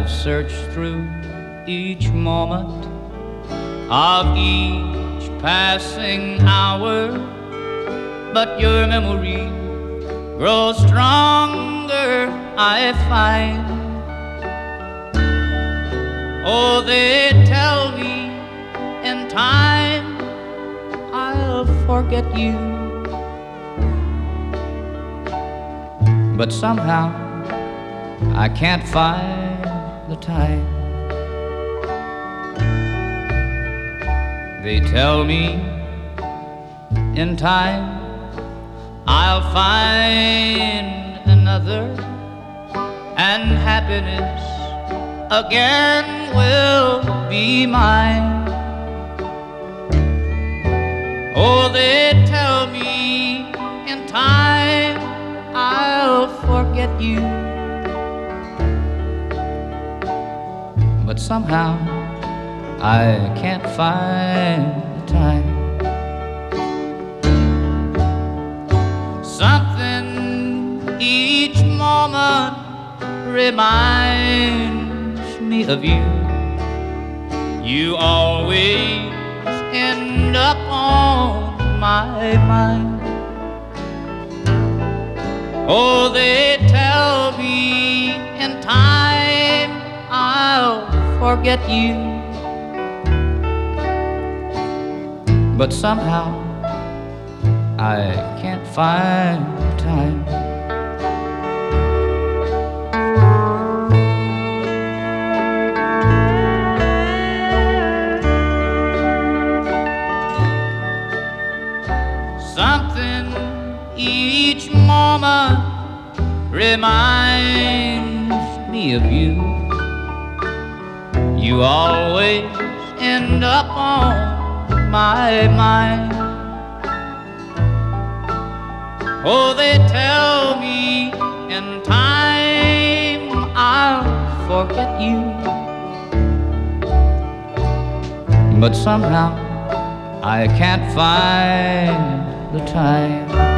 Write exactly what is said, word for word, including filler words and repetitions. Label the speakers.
Speaker 1: searched through each moment of each passing hour, but your memory grows stronger, I find. Oh, they tell me in time I'll forget you, but somehow I can't find the time. They tell me in time I'll find another, and happiness again will be mine. Oh, they tell me in time I'll forget you, but somehow I can't find the time. Something each moment reminds me of you. You always end up on my mind. Oh, they tell me in time I'll forget you, but somehow I can't find the time. Something each moment reminds me of you. You always end up on my mind. Oh, they tell me in time I'll forget you, but somehow I can't find the time.